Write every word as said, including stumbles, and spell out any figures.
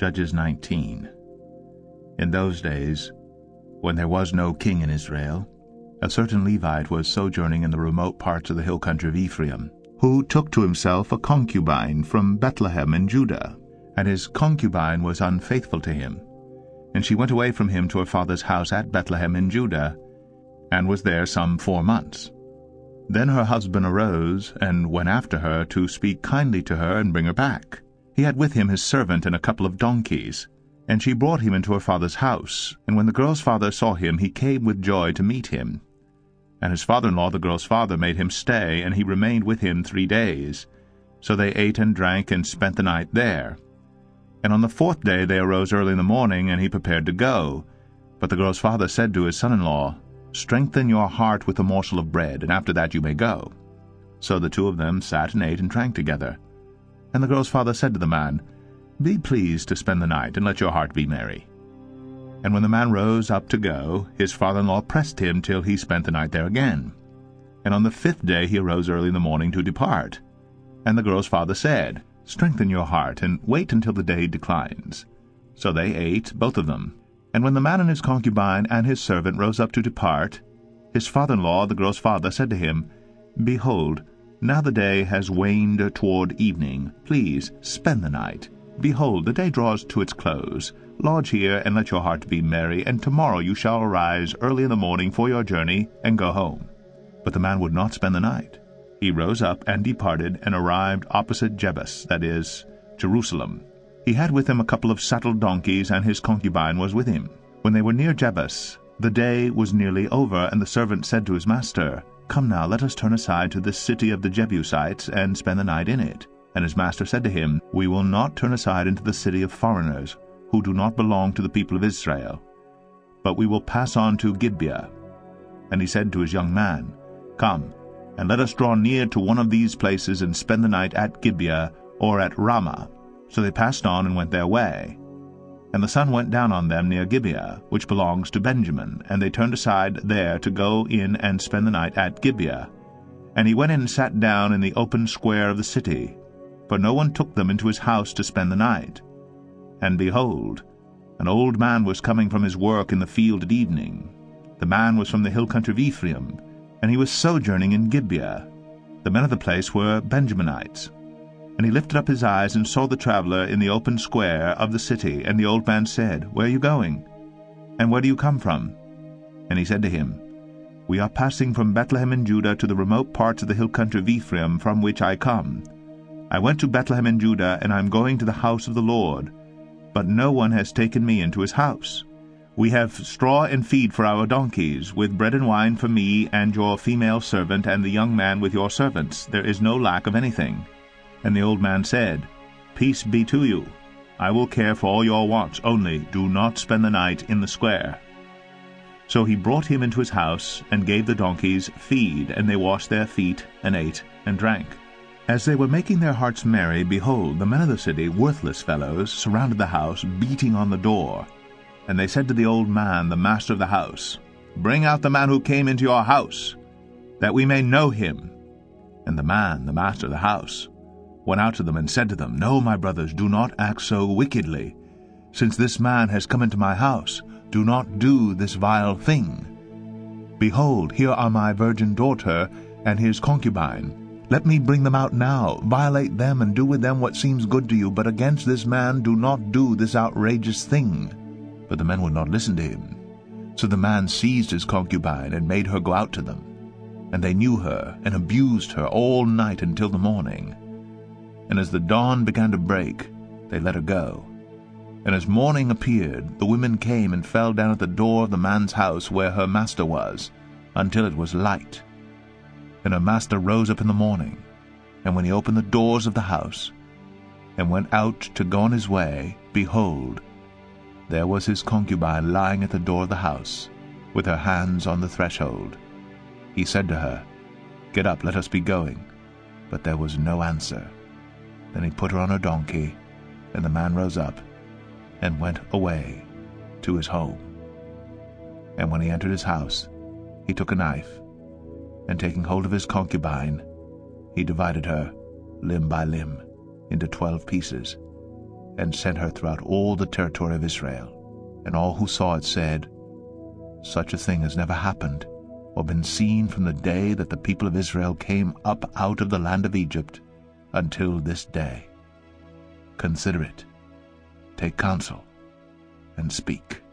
Judges nineteen. In those days, when there was no king in Israel, a certain Levite was sojourning in the remote parts of the hill country of Ephraim, who took to himself a concubine from Bethlehem in Judah, and his concubine was unfaithful to him. And she went away from him to her father's house at Bethlehem in Judah, and was there some four months. Then her husband arose, and went after her to speak kindly to her and bring her back. He had with him his servant and a couple of donkeys, and she brought him into her father's house. And when the girl's father saw him, he came with joy to meet him. And his father-in-law, the girl's father, made him stay, and he remained with him three days. So they ate and drank and spent the night there. And on the fourth day they arose early in the morning, and he prepared to go. But the girl's father said to his son-in-law, "Strengthen your heart with a morsel of bread, and after that you may go." So the two of them sat and ate and drank together. And the girl's father said to the man, "Be pleased to spend the night, and let your heart be merry." And when the man rose up to go, his father-in-law pressed him till he spent the night there again. And on the fifth day he arose early in the morning to depart. And the girl's father said, "Strengthen your heart, and wait until the day declines." So they ate, both of them. And when the man and his concubine and his servant rose up to depart, his father-in-law, the girl's father, said to him, "Behold, now the day has waned toward evening. Please spend the night. Behold, the day draws to its close. Lodge here, and let your heart be merry, and tomorrow you shall arise early in the morning for your journey, and go home." But the man would not spend the night. He rose up and departed, and arrived opposite Jebus, that is, Jerusalem. He had with him a couple of saddled donkeys, and his concubine was with him. When they were near Jebus, the day was nearly over, and the servant said to his master, "Come now, let us turn aside to this city of the Jebusites, and spend the night in it." And his master said to him, "We will not turn aside into the city of foreigners, who do not belong to the people of Israel, but we will pass on to Gibeah." And he said to his young man, "Come, and let us draw near to one of these places, and spend the night at Gibeah or at Ramah." So they passed on and went their way. And the sun went down on them near Gibeah, which belongs to Benjamin, and they turned aside there to go in and spend the night at Gibeah. And he went in and sat down in the open square of the city, for no one took them into his house to spend the night. And behold, an old man was coming from his work in the field at evening. The man was from the hill country of Ephraim, and he was sojourning in Gibeah. The men of the place were Benjaminites. And he lifted up his eyes and saw the traveler in the open square of the city. And the old man said, "Where are you going? And where do you come from?" And he said to him, "We are passing from Bethlehem in Judah to the remote parts of the hill country of Ephraim, from which I come. I went to Bethlehem in Judah, and I am going to the house of the Lord. But no one has taken me into his house. We have straw and feed for our donkeys, with bread and wine for me and your female servant and the young man with your servants. There is no lack of anything." And the old man said, "Peace be to you. I will care for all your wants, only do not spend the night in the square." So he brought him into his house, and gave the donkeys feed, and they washed their feet, and ate, and drank. As they were making their hearts merry, behold, the men of the city, worthless fellows, surrounded the house, beating on the door. And they said to the old man, the master of the house, "Bring out the man who came into your house, that we may know him." And the man, the master of the house, went out to them and said to them, "No, my brothers, do not act so wickedly. Since this man has come into my house, do not do this vile thing. Behold, here are my virgin daughter and his concubine. Let me bring them out now, violate them, and do with them what seems good to you, but against this man do not do this outrageous thing." But the men would not listen to him. So the man seized his concubine and made her go out to them. And they knew her and abused her all night until the morning. And as the dawn began to break, they let her go. And as morning appeared, the women came and fell down at the door of the man's house where her master was, until it was light. And her master rose up in the morning, and when he opened the doors of the house, and went out to go on his way, behold, there was his concubine lying at the door of the house, with her hands on the threshold. He said to her, "Get up, let us be going." But there was no answer. Then he put her on her donkey, and the man rose up, and went away to his home. And when he entered his house, he took a knife, and taking hold of his concubine, he divided her, limb by limb, into twelve pieces, and sent her throughout all the territory of Israel. And all who saw it said, Such a thing has never happened or been seen from the day that the people of Israel came up out of the land of Egypt until this day. Consider it, take counsel, and speak.